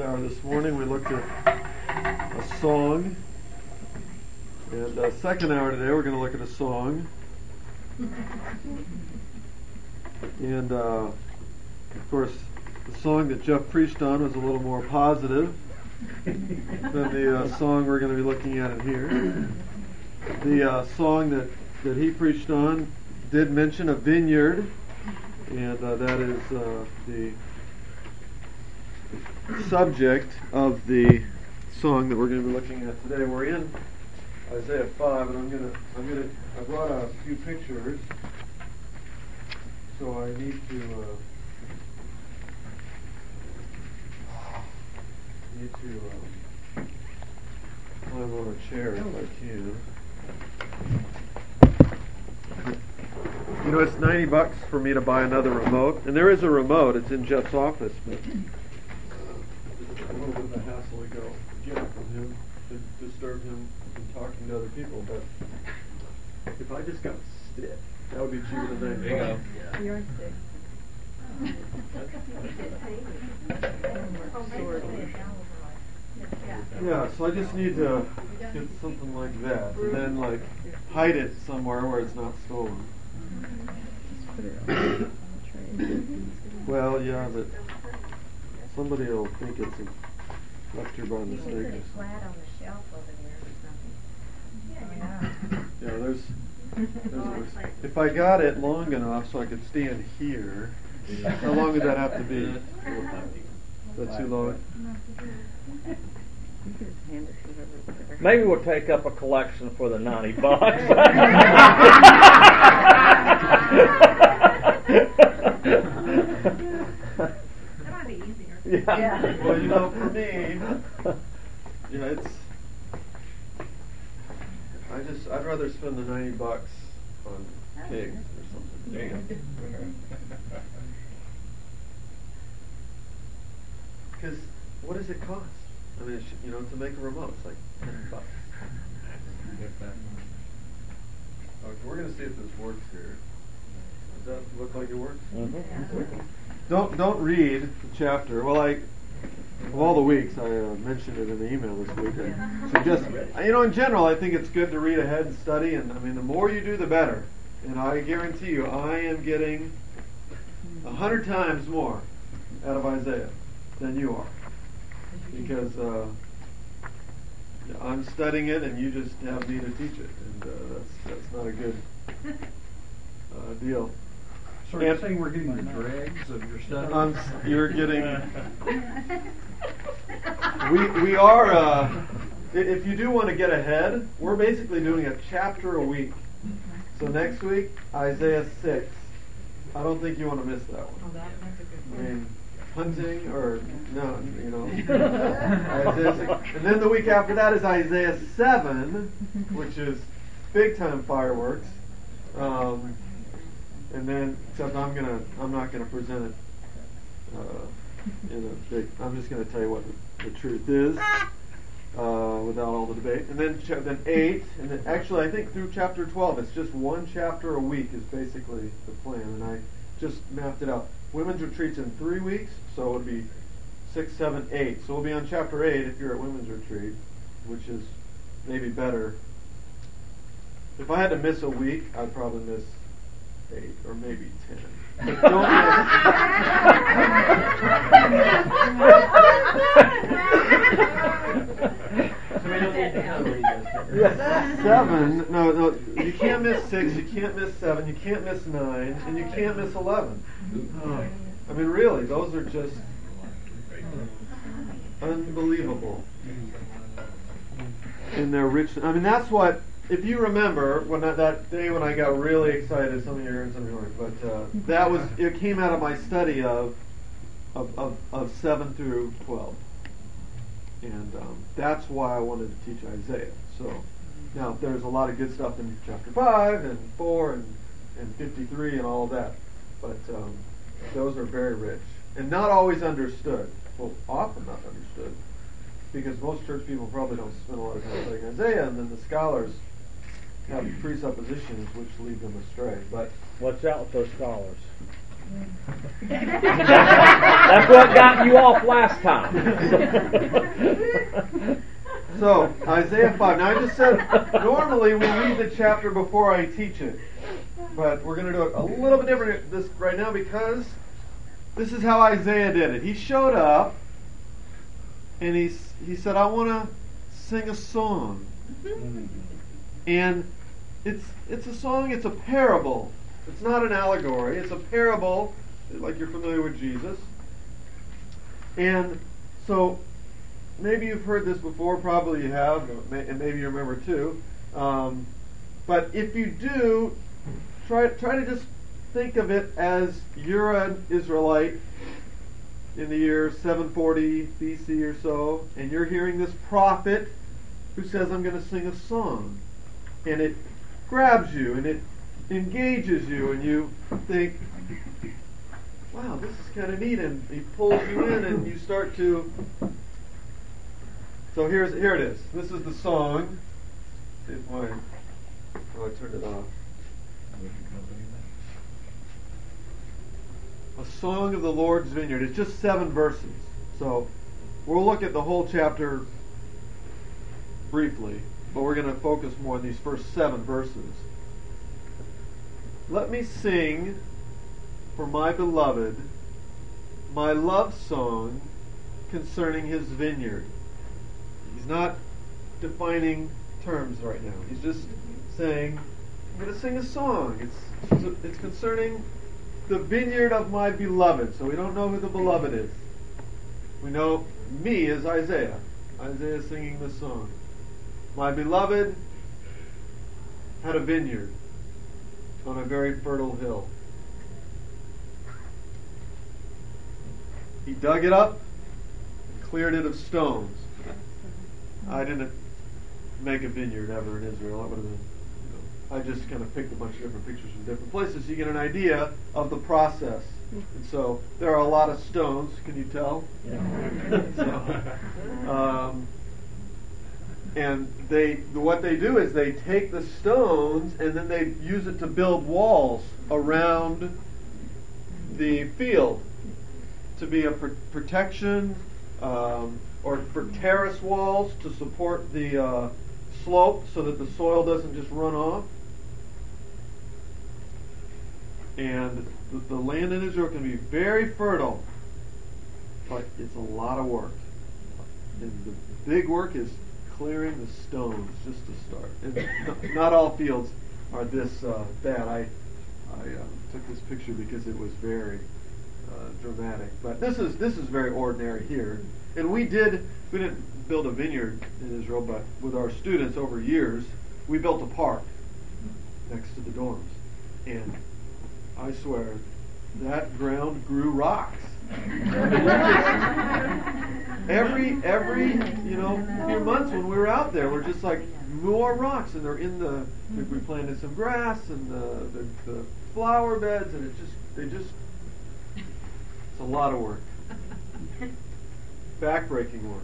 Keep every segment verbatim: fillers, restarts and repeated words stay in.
hour this morning we looked at a song, and uh, second hour today we're going to look at a song. And uh, of course, the song that Jeff preached on was a little more positive than the uh, song we're going to be looking at in here. The uh, song that, that he preached on did mention a vineyard, and uh, that is uh, the subject of the song that we're going to be looking at today. We're in Isaiah five, and I'm going to I'm going to I brought a few pictures, so I need to uh, need to um, climb on a chair if I can. You know, it's ninety bucks for me to buy another remote, and there is a remote. It's in Jeff's office, but a little bit of a hassle to go get it from him to disturb him from talking to other people. But if I just got a stick, that would be cheaper than ninety bucks. You're a stick. Yeah, so I just need to get something like that, and then like hide it somewhere where it's not stolen. Well, yeah, but somebody will think it's a left here by mistake. You can put it flat on the shelf over there or something. Yeah, there's, there's a, if I got it long enough so I could stand here, how long would that have to be? Is that too long? Maybe we'll take up a collection for the ninety bucks. That might be easier. Yeah. Yeah. Well, you know, for me, yeah, it's. I just, I'd rather spend the ninety bucks on pigs or something. There you go. Because what does it cost? I mean, it should, you know, to make a remote, it's like ten bucks. Okay, we're going to see if this works here. Does that look like it works? Mm-hmm. Don't don't read the chapter. Well, I of all the weeks I uh, mentioned it in the email this week. I suggest, you know, in general, I think it's good to read ahead and study. And I mean, the more you do, the better. And I guarantee you, I am getting a hundred times more out of Isaiah than you are, because uh, I'm studying it, and you just have me to teach it, and uh, that's that's not a good uh, deal. So you're saying we're getting the dregs of your study? Um, you're getting. we we are. Uh, if you do want to get ahead, we're basically doing a chapter a week. So next week, Isaiah six. I don't think you want to miss that one. Oh, that, that's a good I one. mean, hunting or no, you know. Isaiah six. And then the week after that is Isaiah seven, which is big time fireworks. Um, And then, except I'm gonna, I'm not gonna present it uh, in a big. I'm just gonna tell you what the, the truth is, uh, without all the debate. And then, cha- then eight, and then actually, I think through chapter twelve, it's just one chapter a week is basically the plan. And I just mapped it out. Women's retreats in three weeks, so it would be six, seven, eight. So we'll be on chapter eight if you're at women's retreat, which is maybe better. If I had to miss a week, I'd probably miss eight or maybe ten. But don't miss. Seven. No, no. You can't miss six. You can't miss seven. You can't miss nine, and you can't miss eleven. Oh. I mean, really, those are just unbelievable in their rich. I mean, that's what. If you remember when I, that day when I got really excited, some of you heard, some of you weren't, but uh, that was it came out of my study of of, of, of seven through twelve, and um, that's why I wanted to teach Isaiah. So now there's a lot of good stuff in chapter five and four and, and fifty-three and all of that, but um, those are very rich and not always understood. Well, often not understood, because most church people probably don't spend a lot of time studying Isaiah, and then the scholars have presuppositions which lead them astray. But watch out with those scholars. That's what got you off last time. So, Isaiah five. Now, I just said, normally we read the chapter before I teach it. But we're going to do it a little bit different this right now because this is how Isaiah did it. He showed up and he, he said, I want to sing a song. And it's it's a song, it's a parable. It's not an allegory. It's a parable, like you're familiar with Jesus. And so, maybe you've heard this before, probably you have, and maybe you remember too. Um, but if you do, try try to just think of it as you're an Israelite in the year seven forty B C or so, and you're hearing this prophet who says, I'm going to sing a song. And it grabs you, and it engages you, and you think, wow, this is kind of neat, and he pulls you in, and you start to... So here's here it is. This is the song. See if my... Oh, I turned it off. A song of the Lord's vineyard. It's just seven verses. So we'll look at the whole chapter briefly, but we're going to focus more on these first seven verses. Let me sing for my beloved my love song concerning his vineyard. He's not defining terms right now. He's just saying, I'm going to sing a song. It's it's concerning the vineyard of my beloved. So we don't know who the beloved is. We know me is Isaiah. Isaiah is singing this song. My beloved had a vineyard on a very fertile hill. He dug it up and cleared it of stones. I didn't make a vineyard ever in Israel. That would have been, you know, I just kind of picked a bunch of different pictures from different places so you get an idea of the process. And so there are a lot of stones. Can you tell? Yeah. so, um, and they, what they do is they take the stones and then they use it to build walls around the field to be a pr- protection, um, or for terrace walls to support the uh, slope so that the soil doesn't just run off. And the, the land in Israel can be very fertile, but it's a lot of work. And the big work is clearing the stones just to start. And not all fields are this uh, bad. I I uh, took this picture because it was very uh, dramatic. But this is this is very ordinary here. And we did we didn't build a vineyard in Israel, but with our students over years, we built a park next to the dorms. And I swear, that ground grew rocks. every every you know few months when we were out there, we're just like more rocks, and they're in the. We planted some grass and the, the the flower beds, and it just they just it's a lot of work, backbreaking work.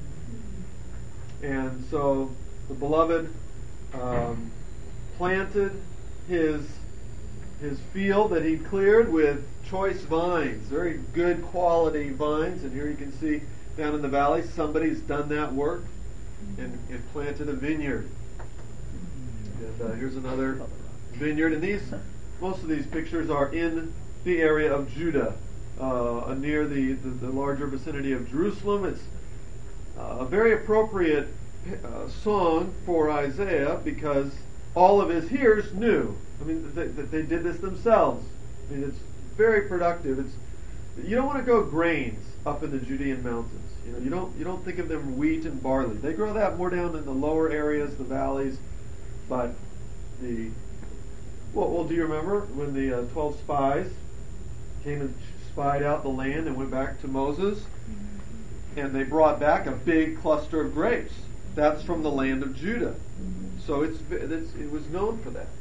And so the beloved um, planted his his field that he cleared with choice vines, very good quality vines. And here you can see down in the valley, somebody's done that work and, and planted a vineyard. And uh, here's another vineyard. And these, most of these pictures are in the area of Judah, uh, near the, the, the larger vicinity of Jerusalem. It's uh, a very appropriate uh, song for Isaiah because all of his hearers knew. I mean, they, they did this themselves. I mean, it's very productive. It's you don't want to grow grains up in the Judean mountains. You know, you don't you don't think of them wheat and barley. They grow that more down in the lower areas, the valleys. But the well, well do you remember when the uh, twelve spies came and spied out the land and went back to Moses, and they brought back a big cluster of grapes? That's from the land of Judah. So it's, it's it was known for that.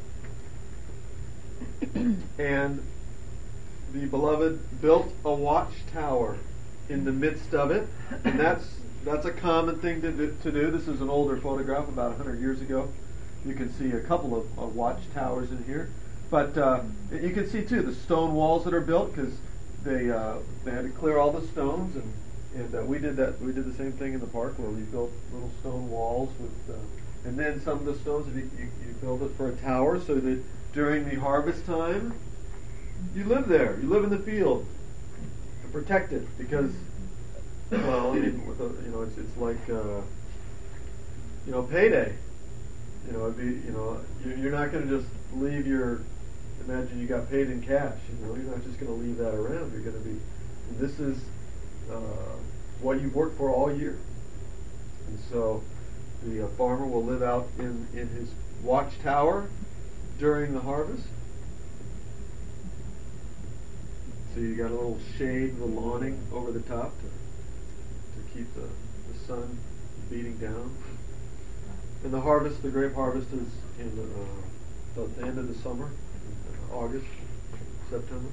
And the beloved built a watchtower in the midst of it, and that's that's a common thing to do, to do. This is an older photograph, about one hundred years ago. You can see a couple of, of watchtowers in here. But uh, you can see too the stone walls that are built because they uh, they had to clear all the stones, and and uh, we did that. We did the same thing in the park where we built little stone walls with, uh, and then some of the stones if you, you you build it for a tower so that during the harvest time you live there. You live in the field to protect it because, well, I mean, with a, you know, it's it's like uh, you know payday. You know, it'd be you know you- you're not going to just leave your. Imagine you got paid in cash. You know, you're not just going to leave that around. You're going to be. This is uh, what you've worked for all year, and so the uh, farmer will live out in in his watchtower during the harvest. So you got a little shade, a little awning over the top to to keep the, the sun beating down. And the harvest, the grape harvest, is in the, uh, the end of the summer, uh, August, September.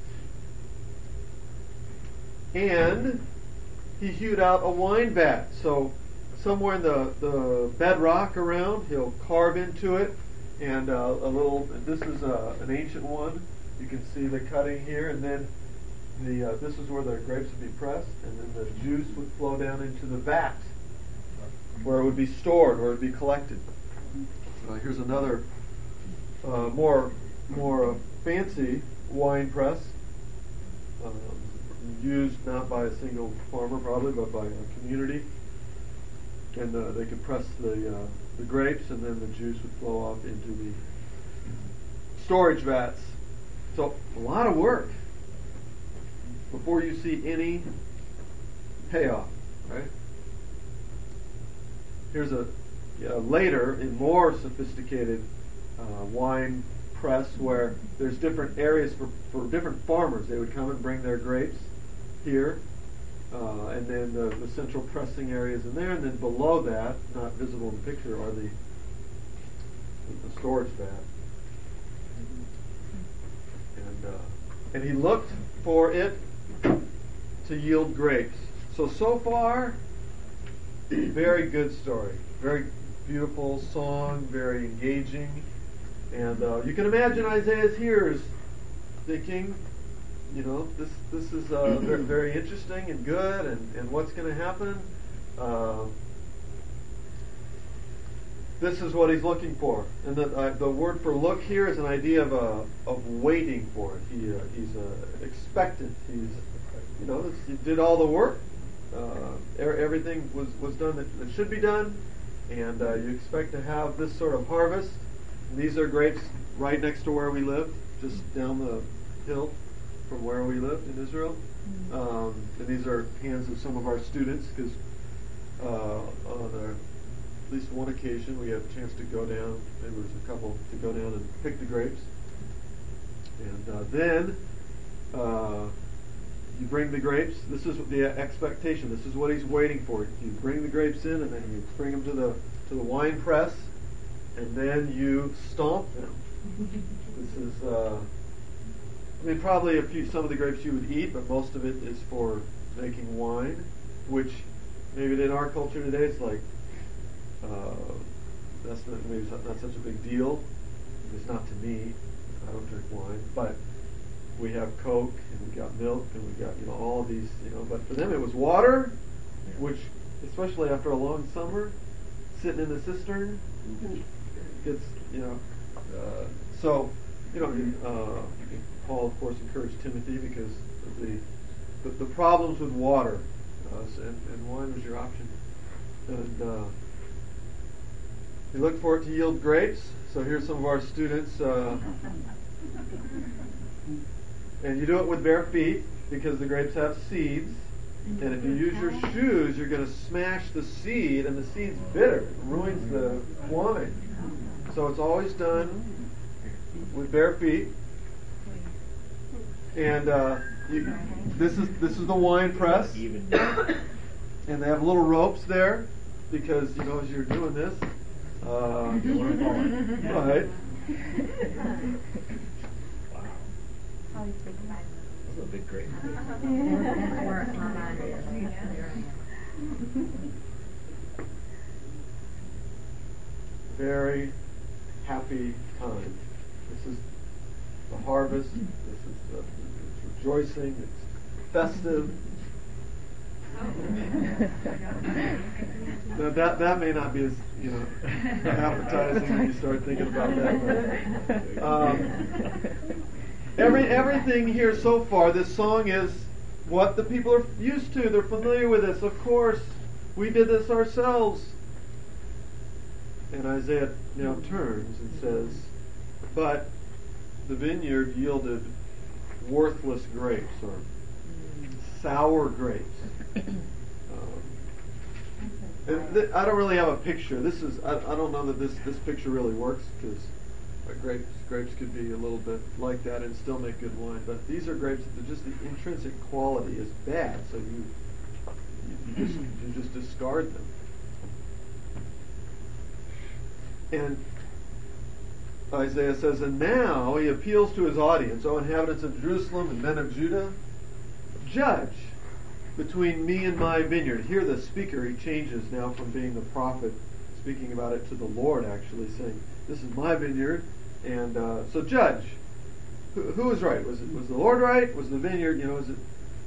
And he hewed out a wine vat. So somewhere in the, the bedrock around, he'll carve into it, and uh, a little. This is uh, an ancient one. You can see the cutting here, and then the uh, this is where the grapes would be pressed, and then the juice would flow down into the vat, where it would be stored, where it would be collected. Uh, here's another uh, more more uh, fancy wine press, um, used not by a single farmer probably, but by a community. And uh, they could press the uh, the grapes, and then the juice would flow off into the storage vats. So a lot of work before you see any payoff, right? Here's a uh, later, in more sophisticated uh, wine press where there's different areas for, for different farmers. They would come and bring their grapes here, uh, and then the, the central pressing areas in there, and then below that, not visible in the picture, are the, the storage vat. And uh, and he looked for it to yield grapes. So so far, very good story, very beautiful song, very engaging, and uh, you can imagine Isaiah's hearers thinking, you know, this this is uh, very, very interesting and good, and, and what's going to happen? Uh, this is what he's looking for, and the uh, the word for look here is an idea of uh, of waiting for it. He uh, he's uh, expectant. He's you know this, he did all the work. Uh, everything was, was done that, that should be done, and uh, you expect to have this sort of harvest. And these are grapes right next to where we lived, just down the hill from where we lived in Israel. Um, and these are hands of some of our students, because uh, on our, at least one occasion we had a chance to go down, maybe there was a couple, to go down and pick the grapes. And uh, then uh, you bring the grapes. This is the expectation. This is what he's waiting for. You bring the grapes in, and then you bring them to the to the wine press, and then you stomp them. This is, uh, I mean, probably a few. Some of the grapes you would eat, but most of it is for making wine, which maybe in our culture today it's like uh, that's not, maybe it's not, not such a big deal. It's not to me. I don't drink wine, but we have Coke, and we got milk, and we got, you know, all of these, you know, but for them it was water, which, especially after a long summer, sitting in the cistern, gets, you know, uh, so, you know, uh, Paul, of course, encouraged Timothy because of the, the, the problems with water, uh, and, and wine was your option. And uh, he looked for it to yield grapes, so here's some of our students, uh, and you do it with bare feet because the grapes have seeds. And if you use your shoes, you're going to smash the seed, and the seed's bitter. It ruins the wine. So it's always done with bare feet. And uh, you, this is this is the wine press. And they have little ropes there because, you know, as you're doing this, uh, right. That's a big grape. Very happy time. This is the harvest. This is the, it's rejoicing. It's festive. Now that that may not be as you know appetizing when you start thinking about that. But, um, every everything here so far, this song is what the people are used to. They're familiar with this. Of course, we did this ourselves. And Isaiah now turns and says, "But the vineyard yielded worthless grapes, or sour grapes." Um, and th- I don't really have a picture. This is I, I don't know that this, this picture really works because uh, grapes grapes could be a little bit like that and still make good wine. But these are grapes that just the intrinsic quality is bad, so you you, you just you just discard them. And Isaiah says, and now he appeals to his audience, O inhabitants of Jerusalem and men of Judah, judge between me and my vineyard. Here the speaker, he changes now from being the prophet, speaking about it to the Lord actually, saying, this is my vineyard, and uh, so judge. Who, who was right? Was it was the Lord right? Was the vineyard, you know, is it...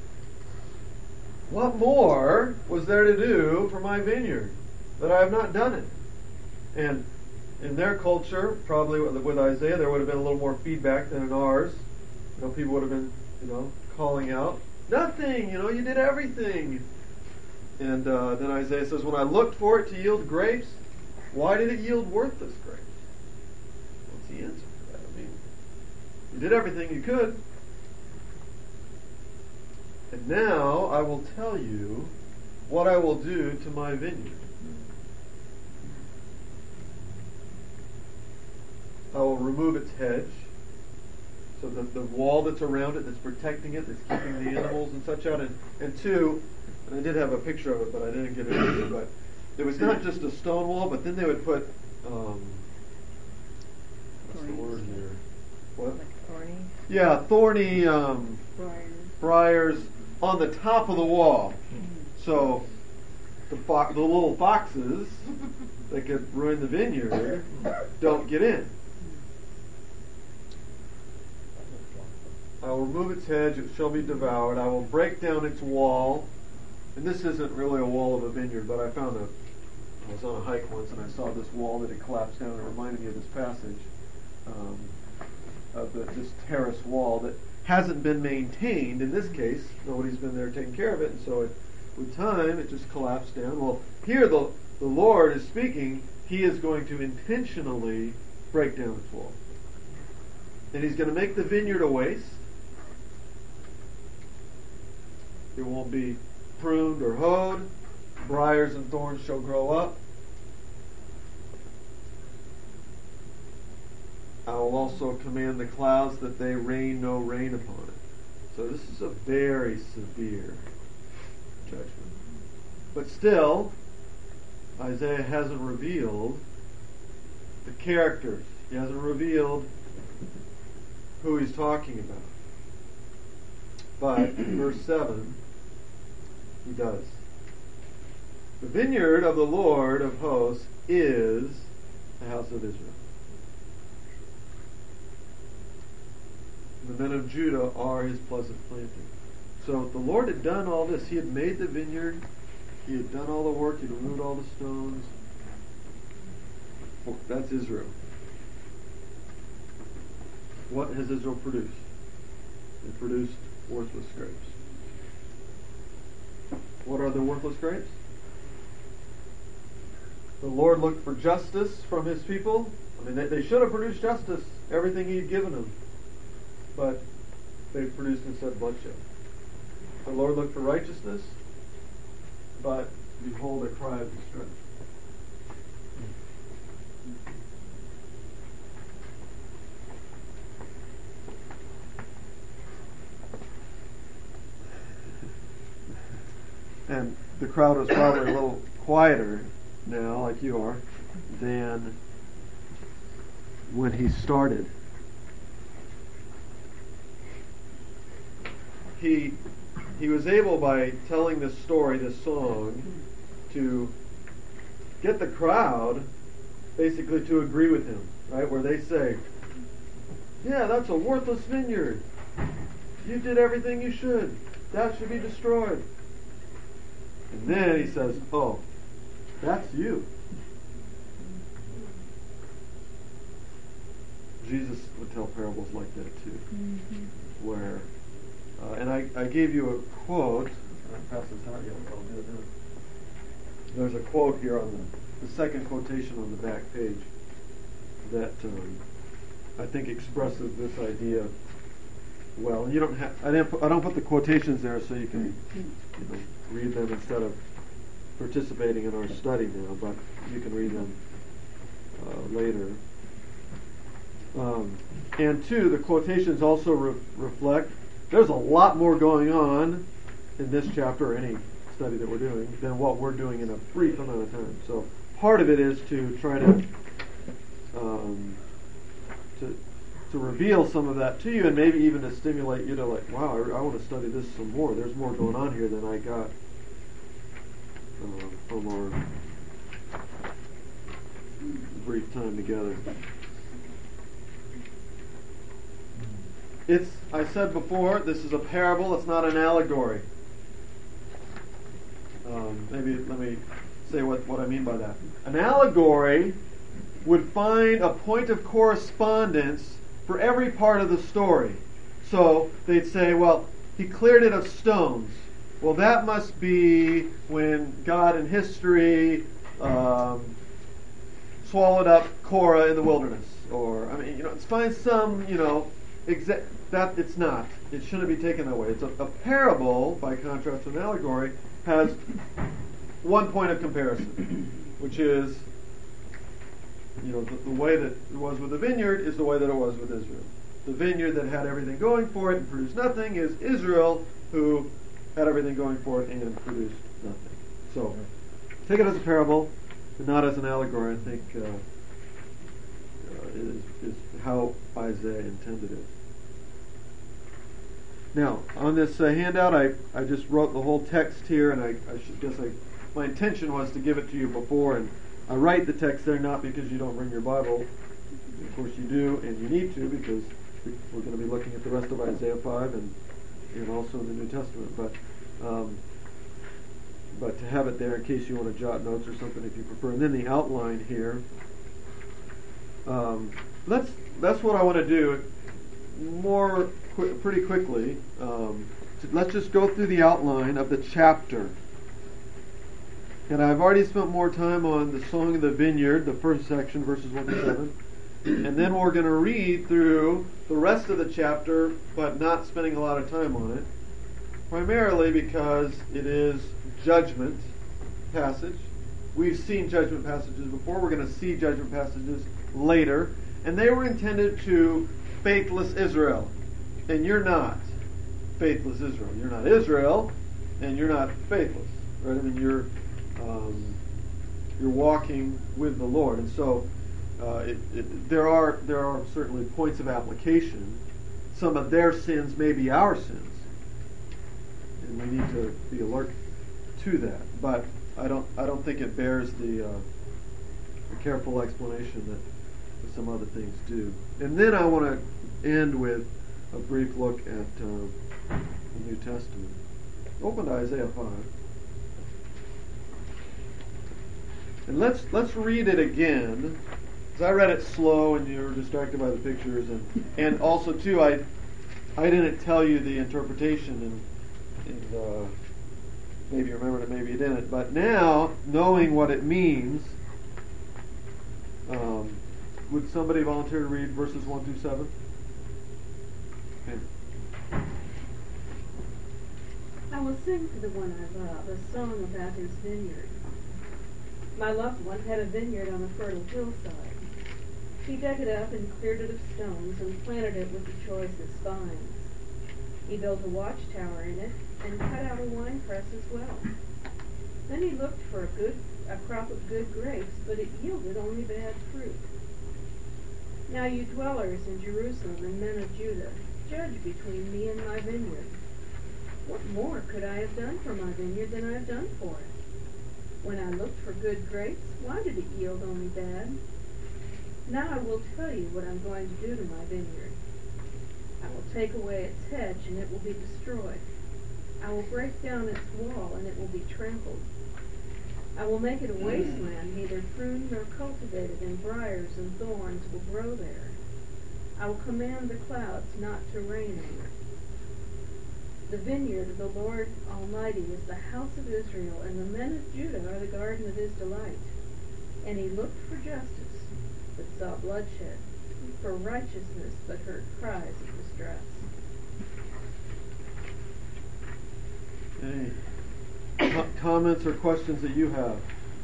What more was there to do for my vineyard that I have not done it? And in their culture, probably with, with Isaiah, there would have been a little more feedback than in ours. You know, people would have been, you know, calling out, nothing, you know, you did everything. And uh, then Isaiah says, when I looked for it to yield grapes, why did it yield worthless grapes? What's the answer for that? I mean, you did everything you could. And now I will tell you what I will do to my vineyard. I will remove its hedge, so that the wall that's around it, that's protecting it, that's keeping the animals and such out. And, and two, and I did have a picture of it, but I didn't get it in, but it was not just a stone wall, but then they would put, um, what's the word here? What? Like thorny? Yeah, thorny um, Briars. briars on the top of the wall. So the, fo- the little foxes that could ruin the vineyard don't get in. I will remove its hedge, it shall be devoured. I will break down its wall. And this isn't really a wall of a vineyard, but I found a, I was on a hike once and I saw this wall that had collapsed down. It reminded me of this passage, um, of the, this terrace wall that hasn't been maintained. In this case, nobody's been there taking care of it, and so it, with time, it just collapsed down. Well, here the, the Lord is speaking. He is going to intentionally break down its wall. And He's going to make the vineyard a waste. It won't be pruned or hoed. Briars and thorns shall grow up. I will also command the clouds that they rain no rain upon it. So this is a very severe judgment. But still, Isaiah hasn't revealed the characters. He hasn't revealed who he's talking about. But in verse seven, he does. The vineyard of the Lord of hosts is the house of Israel. The men of Judah are his pleasant planting. So the Lord had done all this. He had made the vineyard. He had done all the work. He had removed all the stones. Well, that's Israel. What has Israel produced? It produced worthless grapes. What are the worthless grapes? The Lord looked for justice from his people. I mean, they, they should have produced justice, everything he'd given them. But they produced instead bloodshed. The Lord looked for righteousness, but behold, a cry of distress. And the crowd was probably a little quieter now, like you are, than when he started. He he was able, by telling this story, this song, to get the crowd basically to agree with him, right? Where they say, Yeah, that's a worthless vineyard. You did everything you should. That should be destroyed. And then he says, oh, that's you. Jesus would tell parables like that too, mm-hmm. where, uh, and I, I gave you a quote. I passed this out yet, but I'll do it now. There's a quote here on the, the second quotation on the back page that um, I think expresses this idea well. And you don't have I didn't put, I don't put the quotations there so you can you know, read them instead of participating in our study now, but you can read them uh, later. Um, and two, the quotations also re- reflect there's a lot more going on in this chapter or any study that we're doing than what we're doing in a brief amount of time. So part of it is to try to um, to to reveal some of that to you, and maybe even to stimulate you to like, wow, I, I want to study this some more. There's more going on here than I got uh, from our brief time together. It's, I said before, this is a parable, it's not an allegory. Um, maybe let me say what, what I mean by that. An allegory would find a point of correspondence for every part of the story. So they'd say, well, he cleared it of stones. Well, that must be when God in history um, swallowed up Korah in the wilderness. Or, I mean, you know, it's find some, you know, Exa- that it's not. It shouldn't be taken that way. It's a, a parable, by contrast to an allegory, has one point of comparison, which is, you know, the, the way that it was with the vineyard is the way that it was with Israel. The vineyard that had everything going for it and produced nothing is Israel, who had everything going for it and produced nothing. So, take it as a parable, but not as an allegory. I think uh, uh, is, is how Isaiah intended it. Now, on this uh, handout, I, I just wrote the whole text here, and I, I should guess I, my intention was to give it to you before, and I write the text there not because you don't bring your Bible. Of course you do, and you need to, because we're going to be looking at the rest of Isaiah five and, and also the New Testament. But um, but to have it there in case you want to jot notes or something if you prefer. And then the outline here. Um, that's that's what I want to do more qu- pretty quickly. Um, to, let's just go through the outline of the chapter. And I've already spent more time on the Song of the Vineyard, the first section, verses one to seven. And then we're going to read through the rest of the chapter, but not spending a lot of time on it. Primarily because it is judgment passage. We've seen judgment passages before. We're going to see judgment passages later. And they were intended to faithless Israel. And you're not faithless Israel. You're not Israel, and you're not faithless. Right? I mean, you're um, you're walking with the Lord. And so uh, it, it, there are there are certainly points of application. Some of their sins may be our sins. And we need to be alert to that. But I don't I don't think it bears the, uh, the careful explanation that, that some other things do. And then I want to end with a brief look at uh, the New Testament. Open to Isaiah five. And let's let's read it again. Because I read it slow and you were distracted by the pictures, and and also too I I didn't tell you the interpretation, and, and uh, maybe you remembered it, maybe you didn't. But now, knowing what it means, um, would somebody volunteer to read verses one through seven? Okay. I will sing to the one I love a song about his vineyard. My loved one had a vineyard on a fertile hillside. He dug it up and cleared it of stones and planted it with the choicest vines. He built a watchtower in it and cut out a winepress as well. Then he looked for a good a crop of good grapes, but it yielded only bad fruit. Now you dwellers in Jerusalem and men of Judah, judge between me and my vineyard. What more could I have done for my vineyard than I have done for it? When I looked for good grapes, why did it yield only bad? Now I will tell you what I'm going to do to my vineyard. I will take away its hedge, and it will be destroyed. I will break down its wall, and it will be trampled. I will make it a wasteland, neither pruned nor cultivated, and briars and thorns will grow there. I will command the clouds not to rain on it. The vineyard of the Lord Almighty is the house of Israel, and the men of Judah are the garden of his delight. And he looked for justice, but saw bloodshed, for righteousness, but heard cries of distress. Any co- comments or questions that you have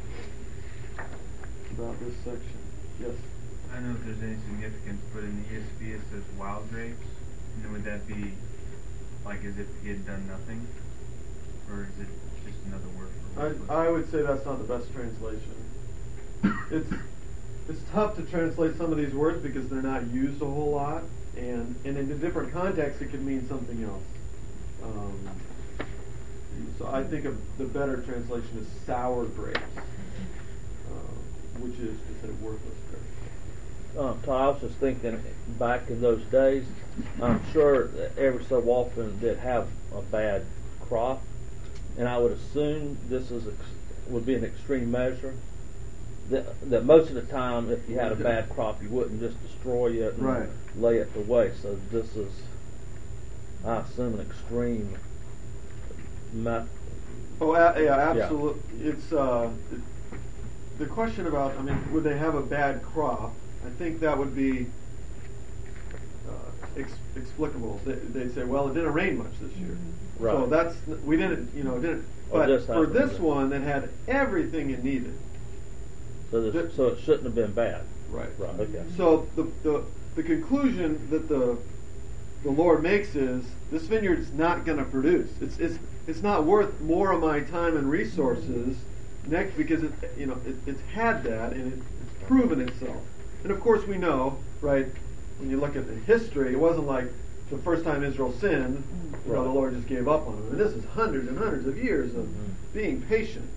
about this section? Yes. I don't know if there's any significance, but in the E S V it says wild grapes. And then would that be like as if he had done nothing? Or is it just another word for worthless? I, I would say that's not the best translation. It's it's tough to translate some of these words because they're not used a whole lot, and, and in a different context it could mean something else. Um, so I think of the better translation is sour grapes, uh, which is to say worthless grapes. Uh, Todd, I was just thinking back in those days, I'm sure that every so often they'd have a bad crop, and I would assume this is ex- would be an extreme measure. That, that most of the time, if you had a bad crop, you wouldn't just destroy it and Right. lay it to waste. So this is, I assume, an extreme method. Oh, a- yeah, absolutely. It's uh, it, the question about. I mean, would they have a bad crop? I think that would be uh, ex- explicable. They, they'd say, "Well, it didn't rain much this year, Right. so that's we didn't, you know, didn't." Oh, But this for happened, this yeah. one that had everything it needed, So, this, That- so it shouldn't have been bad. right? Right. Okay. So the the the conclusion that the the Lord makes is this vineyard's not going to produce. It's it's it's not worth more of my time and resources next because it you know it, it's had that and it, it's proven itself. And of course we know, right? When you look at the history, it wasn't like the first time Israel sinned, you know, the Right. Lord just gave up on them. And this is hundreds and hundreds of years of Mhm. being patient.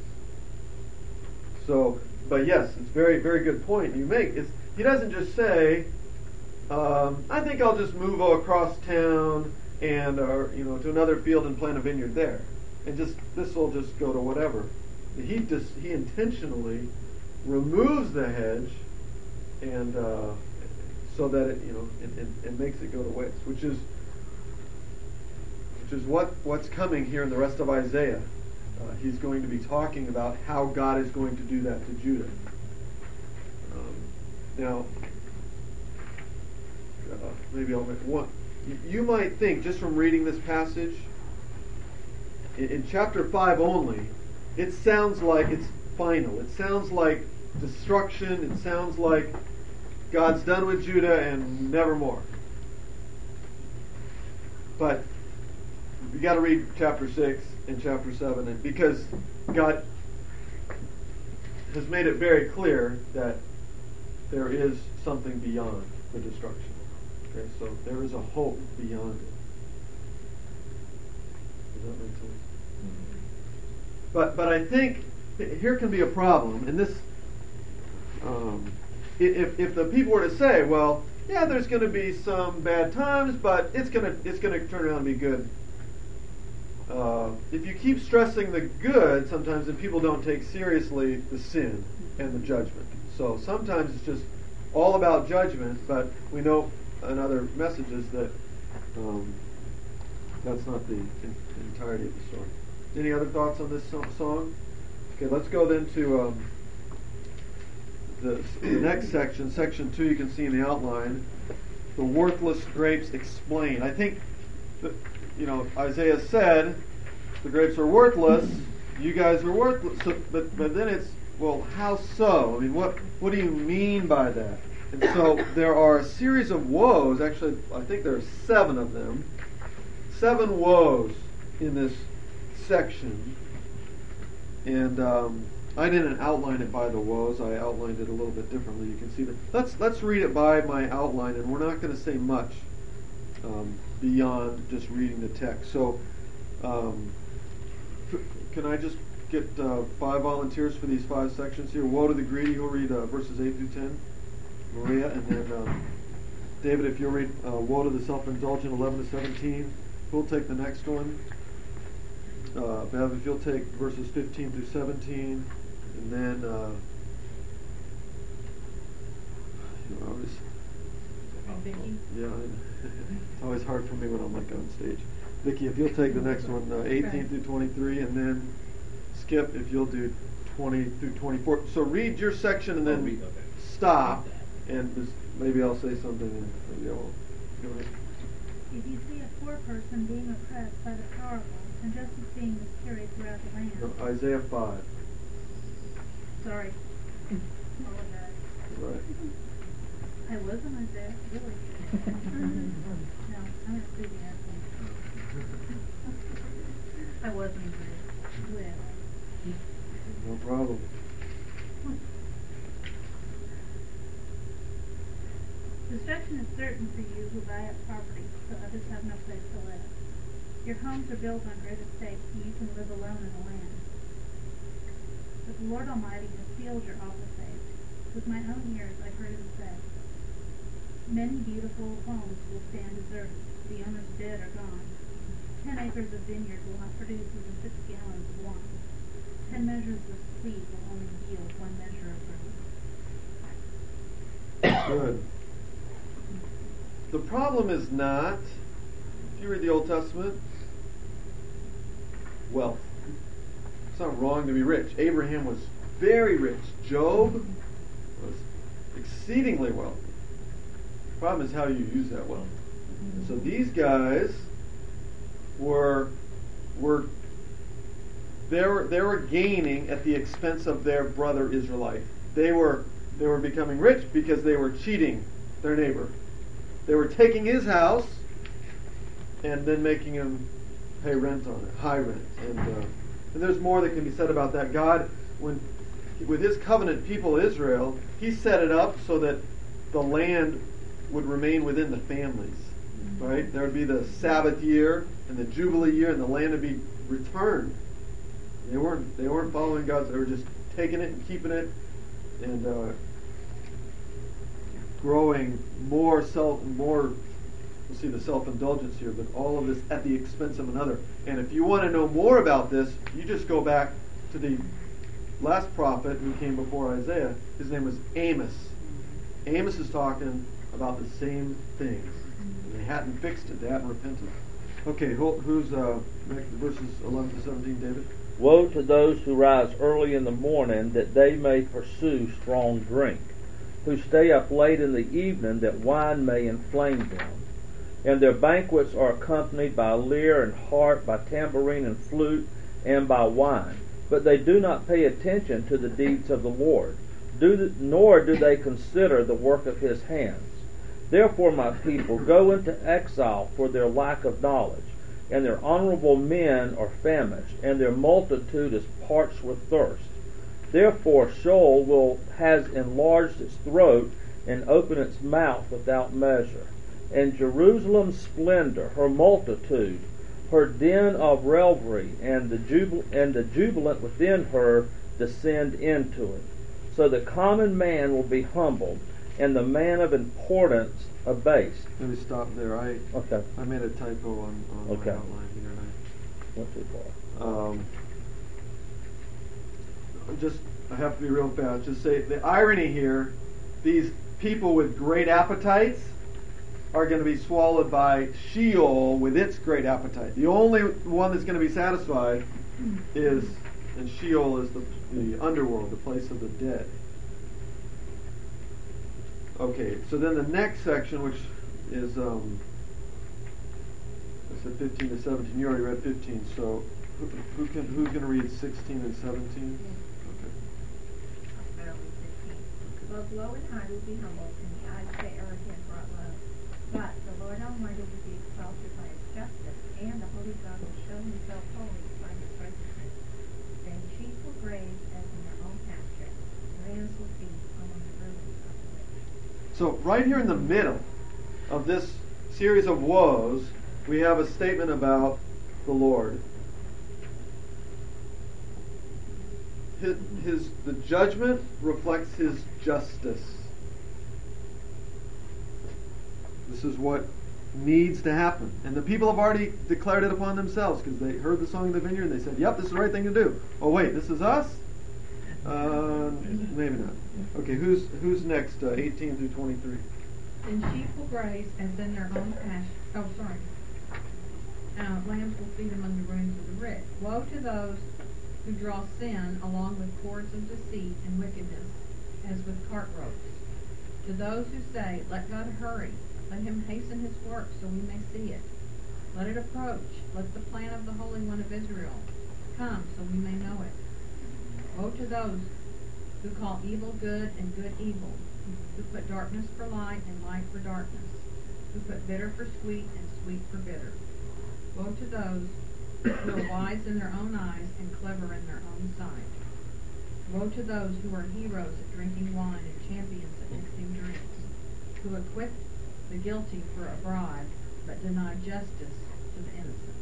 So, but yes, it's very, very good point you make. It's, he doesn't just say, um, I think I'll just move across town and, or, you know, to another field and plant a vineyard there. And just, this will just go to whatever. He just, he intentionally removes the hedge and, uh, so that it, you know, it, it, it makes it go to waste, which is, which is what, what's coming here in the rest of Isaiah. Uh, he's going to be talking about how God is going to do that to Judah. Um, now, uh, maybe I'll make one. You, you might think, just from reading this passage, in, in chapter five only, it sounds like it's final. It sounds like destruction. It sounds like God's done with Judah and never more. But you got to read chapter six and chapter seven, and because God has made it very clear that there is something beyond the destruction. Okay, so there is a hope beyond it. Does that make sense? Mm-hmm. But but I think here can be a problem, and this. Um, if if the people were to say, well, yeah, there's going to be some bad times, but it's going to it's going to turn around and be good. Uh, if you keep stressing the good, sometimes then people don't take seriously the sin and the judgment. So sometimes it's just all about judgment, but we know in other messages that um, that's not the in- entirety of the story. Any other thoughts on this so- song? Okay, let's go then to um, the, the next section, section two. You can see in the outline, the worthless grapes explained. I think that, you know, Isaiah said the grapes are worthless. You guys are worthless. So, but but then it's, well, how so? I mean, what what do you mean by that? And so there are a series of woes. Actually, I think there are seven of them. Seven woes in this section. And um, I didn't outline it by the woes. I outlined it a little bit differently. You can see that. Let's let's read it by my outline, and we're not going to say much um, beyond just reading the text. So, um, f- can I just get uh, five volunteers for these five sections here? Woe to the greedy. Who'll read uh, verses eight through ten? Maria, and then um, David, if you'll read uh, Woe to the Self-Indulgent, eleven to seventeen. We'll take the next one. Uh, Bev, if you'll take verses fifteen through seventeen, and then uh, you know, always, yeah, it's always hard for me when I'm like on stage. Vicki, if you'll take the next one, uh, eighteen through twenty-three, and then Skip, if you'll do twenty through twenty-four. So read your section and then read, okay. stop, and just, maybe I'll say something, and maybe I'll go ahead. If you see a poor person being oppressed by the powerful, and justice being restored throughout the land. No, Isaiah five. Sorry. Apologize. Right. I was in Isaiah, really. No, I'm in Ecclesiastes. I was in Isaiah. No problem. Destruction is certain for you who buy up property, so others have no place to live. Your homes are built on great estates, so you can live alone in the land. But the Lord Almighty has sealed your awful fate. With my own ears I heard him say, many beautiful homes will stand deserted, the owners dead or gone. Ten acres of vineyard will not produce even six gallons of wine. Ten measures of seed will only yield one measure of bread. Good. The problem is not, if you read the Old Testament, wealth. It's not wrong to be rich. Abraham was very rich. Job was exceedingly wealthy. The problem is how you use that wealth. And so these guys were were they were they were gaining at the expense of their brother Israelite. They were they were becoming rich because they were cheating their neighbor. They were taking his house and then making him pay rent on it, high rent. And uh, and there's more that can be said about that. God, when with His covenant people Israel, He set it up so that the land would remain within the families. Right? There would be the Sabbath year and the Jubilee year, and the land would be returned. They weren't they weren't following God's. They were just taking it and keeping it, and uh, growing more self more. We'll see the self-indulgence here, but all of this at the expense of another. And if you want to know more about this, you just go back to the last prophet who came before Isaiah. His name was Amos. Amos is talking about the same things. And they hadn't fixed it. They hadn't repented. Okay, who, who's uh, next, verses eleven to seventeen, David? Woe to those who rise early in the morning, that they may pursue strong drink, who stay up late in the evening, that wine may inflame them. And their banquets are accompanied by lyre and harp, by tambourine and flute, and by wine. But they do not pay attention to the deeds of the Lord, do the, nor do they consider the work of His hands. Therefore, my people, go into exile for their lack of knowledge, and their honorable men are famished, and their multitude is parched with thirst. Therefore, Sheol will has enlarged its throat and opened its mouth without measure. And Jerusalem's splendor, her multitude, her din of revelry, and the jubil- and the jubilant within her descend into it. So the common man will be humbled, and the man of importance abased. Let me stop there. I Okay. I made a typo on, on Okay. my outline here. And I, Went too far. Um, just, I have to be real fast. Just say the irony here: these people with great appetites are going to be swallowed by Sheol with its great appetite. The only one that's going to be satisfied is, and Sheol is the the underworld, the place of the dead. Okay, so then the next section, which is um, I said fifteen to seventeen. You already read fifteen, so who, who can who's going to read sixteen and seventeen? Okay. I'll start with fifteen. Both low and high will be humbled, and the eyes of the arrogant brought low. But the Lord Almighty will be exalted by His justice, and the Holy God will show Himself holy by His righteousness. Then sheep will graze as in their own pasture, lambs will feed among the ruins of the wicked. So right here in the middle of this series of woes, we have a statement about the Lord. His, his the judgment reflects His justice. This is what needs to happen. And the people have already declared it upon themselves because they heard the song of the vineyard and they said, yep, this is the right thing to do. Oh wait, this is us? Uh, maybe not. Okay, who's who's next? Uh, eighteen through twenty-three. And sheep will graze as in their own pasture. Oh, sorry. Uh, lambs will feed among the ruins of the rich. Woe to those who draw sin along with cords of deceit and wickedness, as with cart ropes. To those who say, let God hurry, let him hasten his work so we may see it. Let it approach, let the plan of the Holy One of Israel come so we may know it. Woe to those who call evil good and good evil, who put darkness for light and light for darkness, who put bitter for sweet and sweet for bitter. Woe to those who are wise in their own eyes and clever in their own sight. Woe to those who are heroes at drinking wine and champions at mixing drinks, who acquit the guilty for a bribe, but deny justice to the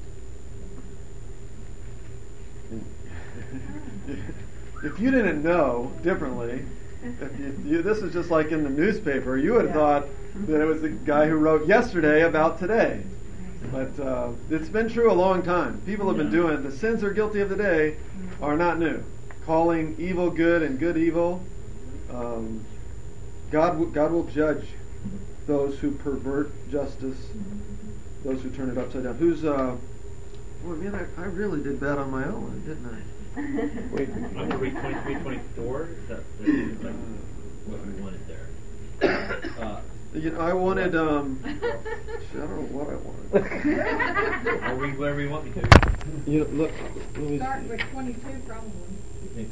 innocent. If you didn't know differently, if you, you, this is just like in the newspaper, you would have Yeah. thought that it was the guy who wrote yesterday about today. But uh, it's been true a long time. People have been doing it. The sins they're guilty of today are not new. Calling evil good and good evil. Um, God, w- God will judge those who pervert justice, those who turn it upside down. Who's, uh, boy, man, I, I really did bad on my own, didn't I? Wait, I'm going to read twenty-three, twenty-four. Is that is like what we wanted there? Uh, You know, I wanted, um, I don't know what I wanted. I'll read whatever you want me to. You know, look, let me Start see. with twenty-two probably. You think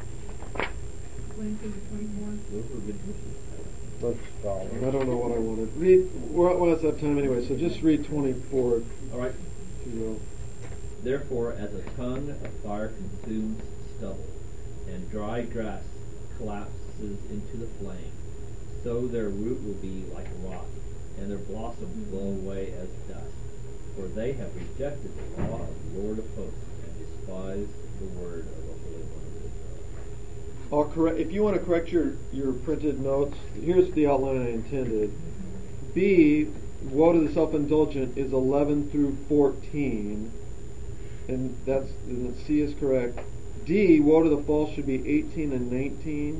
twenty-two to twenty-four. those were good verses? Let's follow. I don't know what I wanted. Read, well, well, it's that time anyway, so just read twenty-four. All right. If you will. Therefore, as a tongue of fire consumes stubble, and dry grass collapses into the flame, so their root will be like rock, and their blossoms blow away as dust. For they have rejected the law of the Lord of hosts, and despised the word of the Holy One of Israel. I'll correct, if you want to correct your, your printed notes, here's the outline I intended. B, woe to the self-indulgent, is eleven through fourteen. And that's, and C is correct. D, woe to the false, should be eighteen and nineteen.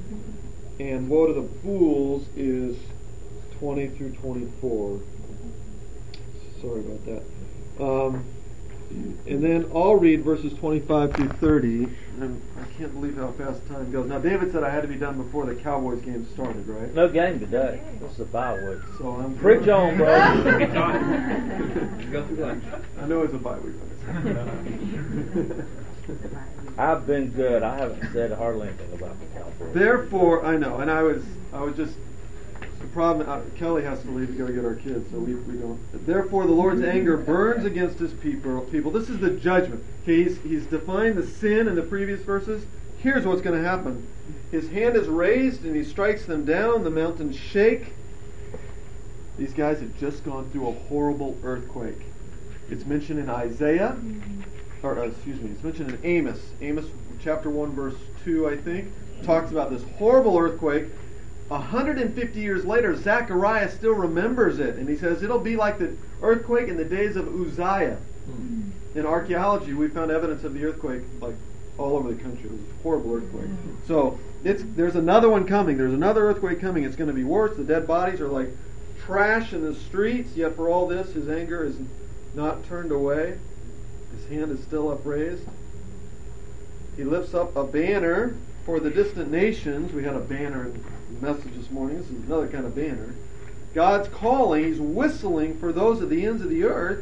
And woe to the fools is twenty through twenty-four. Sorry about that. Um, and then I'll read verses twenty-five through thirty. And I can't believe how fast time goes. Now, David said I had to be done before the Cowboys game started, right? No game today. This is a bye week. So I'm Preach on, bro. Go through lunch. I know it's a bye week. I've been good. I haven't said hardly anything about the Cowboys. Therefore, I know, and I was, I was just. The problem, uh, Kelly has to leave to go get our kids, so we, we don't. Therefore, the Lord's anger burns against His people. People, this is the judgment. Okay, he's he's defined the sin in the previous verses. Here's what's going to happen: His hand is raised, and He strikes them down. The mountains shake. These guys have just gone through a horrible earthquake. It's mentioned in Isaiah, or uh, excuse me, it's mentioned in Amos. Amos chapter one, verse two, I think, talks about this horrible earthquake. one hundred fifty years later, Zechariah still remembers it, and he says it'll be like the earthquake in the days of Uzziah. Hmm. In archaeology, we found evidence of the earthquake like all over the country. It was a horrible earthquake. So it's there's another one coming. There's another earthquake coming. It's going to be worse. The dead bodies are like trash in the streets. Yet for all this, His anger is not turned away. His hand is still upraised. He lifts up a banner for the distant nations. We had a banner in the message this morning. This is another kind of banner. God's calling. He's whistling for those at the ends of the earth.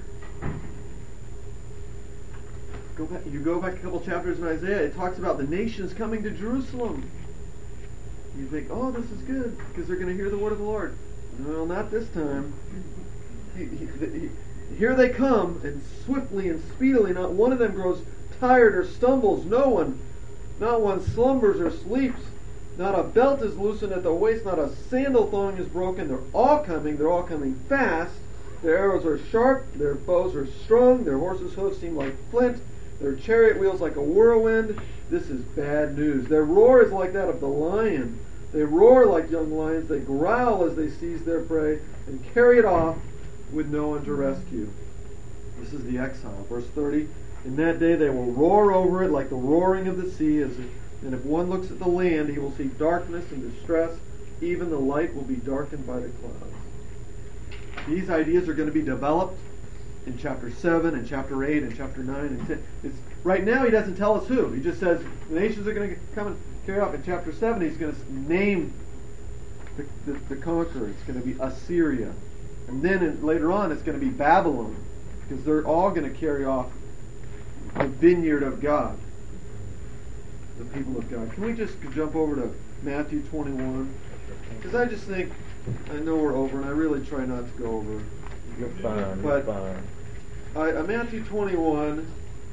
Go back, you go back a couple chapters in Isaiah. It talks about the nations coming to Jerusalem. You think, oh, this is good because they're going to hear the word of the Lord. Well, not this time. He, he, he, here they come, and swiftly and speedily. Not one of them grows tired or stumbles. No one. Not one slumbers or sleeps. Not a belt is loosened at the waist. Not a sandal thong is broken. They're all coming. They're all coming fast. Their arrows are sharp. Their bows are strong. Their horses' hoofs seem like flint. Their chariot wheels like a whirlwind. This is bad news. Their roar is like that of the lion. They roar like young lions. They growl as they seize their prey and carry it off with no one to rescue. This is the exile. Verse thirty. In that day they will roar over it like the roaring of the sea, as if, and if one looks at the land, he will see darkness and distress. Even the light will be darkened by the clouds. These ideas are going to be developed in chapter seven and chapter eight and chapter nine and ten. It's, right now he doesn't tell us who. He just says the nations are going to come and carry off. In chapter seven he's going to name the, the, the conqueror. It's going to be Assyria. And then in, later on it's going to be Babylon, because they're all going to carry off the vineyard of God, the people of God. Can we just jump over to Matthew twenty-one? Because I just think, I know we're over, and I really try not to go over. You're fine, But you're fine. I, uh, Matthew twenty-one,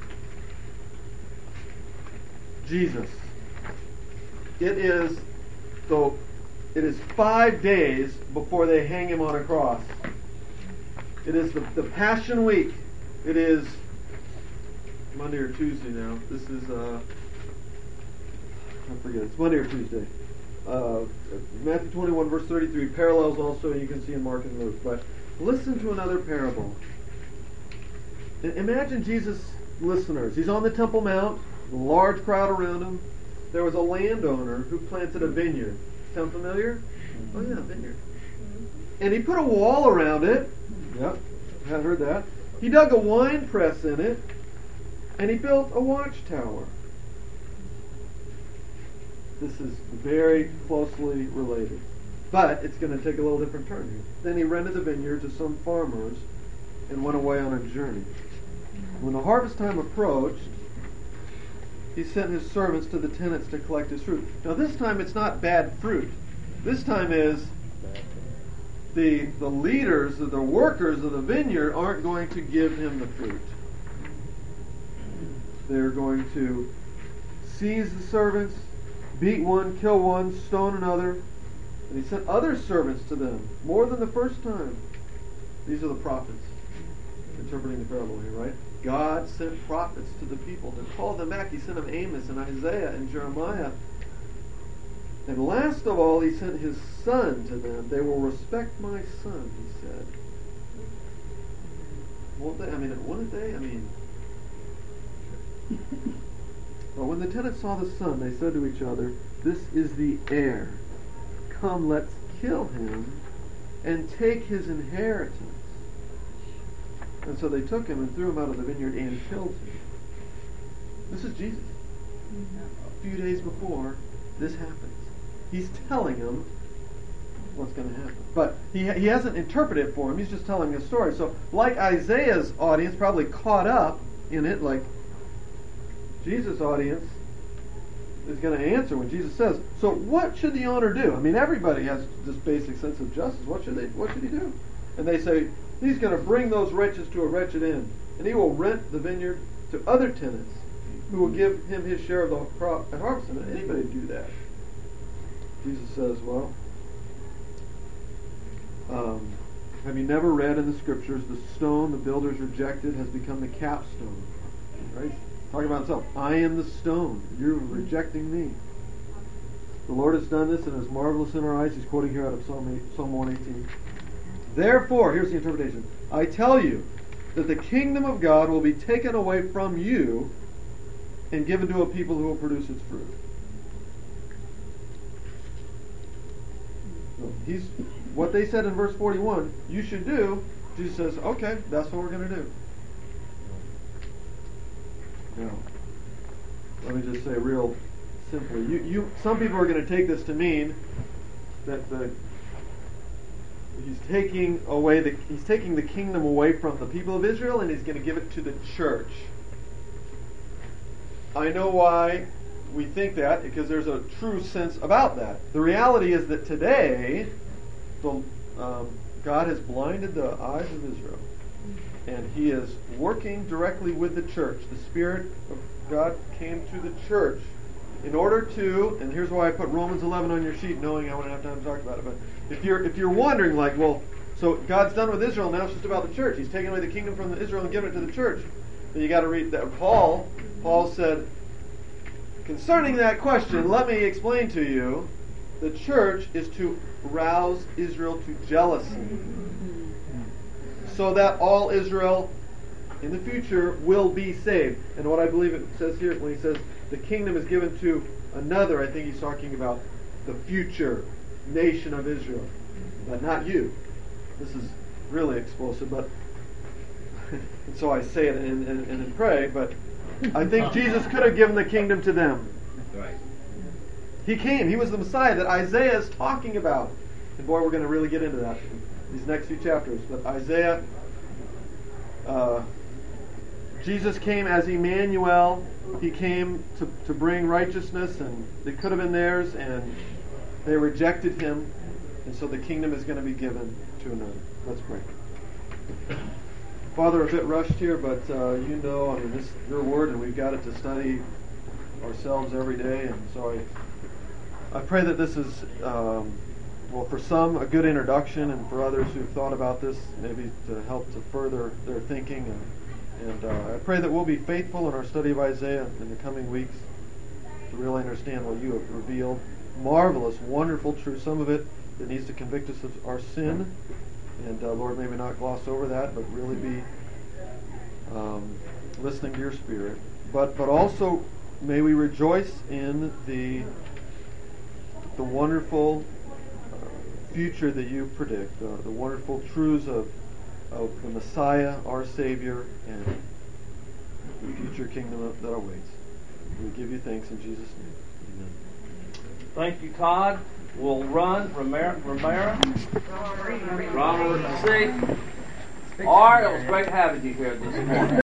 Jesus. It is so. It is five days before they hang him on a cross. It is the, the Passion Week. It is Monday or Tuesday now. This is uh, I forget. It's Monday or Tuesday. Uh, Matthew twenty-one verse thirty-three parallels also you can see in Mark and Luke. But listen to another parable. I- imagine Jesus' listeners. He's on the Temple Mount, a large crowd around him. There was a landowner who planted a vineyard. Sound familiar? Oh yeah, vineyard. And he put a wall around it. Yep, I've heard that. He dug a wine press in it, and he built a watchtower. This is very closely related. But it's going to take a little different turn here. Then he rented the vineyard to some farmers and went away on a journey. When the harvest time approached, he sent his servants to the tenants to collect his fruit. Now this time it's not bad fruit. This time is the the leaders, the workers of the vineyard aren't going to give him the fruit. They're going to seize the servants, beat one, kill one, stone another. And he sent other servants to them, more than the first time. These are the prophets, interpreting the parable here, right? God sent prophets to the people to call them back. He sent them Amos and Isaiah and Jeremiah. And last of all, he sent his son to them. They will respect my son, he said. Won't they? I mean, wouldn't they? I mean... But when the tenants saw the son, they said to each other, this is the heir. Come, let's kill him and take his inheritance. And so they took him and threw him out of the vineyard and killed him. This is Jesus. A few days before this happens. He's telling them what's going to happen. But he he hasn't interpreted it for him. He's just telling a story. So like Isaiah's audience probably caught up in it, like Jesus' audience is going to answer when Jesus says, so what should the owner do? I mean, everybody has this basic sense of justice. What should they? What should he do? And they say, he's going to bring those wretches to a wretched end, and he will rent the vineyard to other tenants who will give him his share of the crop at harvest. And anybody do that. Jesus says, well, um, have you never read in the scriptures, the stone the builders rejected has become the capstone? Right? Talking about himself. I am the stone. You're rejecting me. The Lord has done this and is marvelous in our eyes. He's quoting here out of Psalm, eight, Psalm one eighteen. Therefore, here's the interpretation. I tell you that the kingdom of God will be taken away from you and given to a people who will produce its fruit. So he's what they said in verse forty-one, you should do. Jesus says, okay, that's what we're going to do. Now, let me just say real simply, you, you, some people are going to take this to mean that the he's taking away the he's taking the kingdom away from the people of Israel and he's going to give it to the church. I know why we think that, because there's a true sense about that. The reality is that today, the, um, God has blinded the eyes of Israel. And he is working directly with the church. The Spirit of God came to the church in order to, and here's why I put Romans eleven on your sheet, knowing I won't have time to talk about it. But if you're if you're wondering, like, well, so God's done with Israel, now it's just about the church. He's taken away the kingdom from Israel and given it to the church. Then you got to read that. Paul, Paul said, concerning that question, let me explain to you the church is to rouse Israel to jealousy, so that all Israel in the future will be saved. And what I believe it says here, when he says the kingdom is given to another, I think he's talking about the future nation of Israel, but not you. This is really explosive, but and so I say it and, and, and pray, but I think Jesus could have given the kingdom to them. Right. He came. He was the Messiah that Isaiah is talking about. And boy, we're going to really get into that in these next few chapters. But Isaiah, uh, Jesus came as Emmanuel. He came to, to bring righteousness, and it could have been theirs, and they rejected him. And so the kingdom is going to be given to another. Let's pray. Father, a bit rushed here, but uh, you know, I mean, this is your word, and we've got it to study ourselves every day. And so I, I pray that this is, um, well, for some, a good introduction, and for others who've thought about this, maybe to help to further their thinking. And, and uh, I pray that we'll be faithful in our study of Isaiah in the coming weeks to really understand what you have revealed. Marvelous, wonderful truth. Some of it that needs to convict us of our sin. And uh, Lord, maybe not gloss over that, but really be um, listening to your Spirit. But but also, may we rejoice in the the wonderful uh, future that you predict, uh, the wonderful truths of of the Messiah, our Savior, and the future kingdom that awaits. We give you thanks in Jesus' name. Amen. Thank you, Todd. We'll run. Romero. Romero. Robert, see. All right, it was great having you here this morning.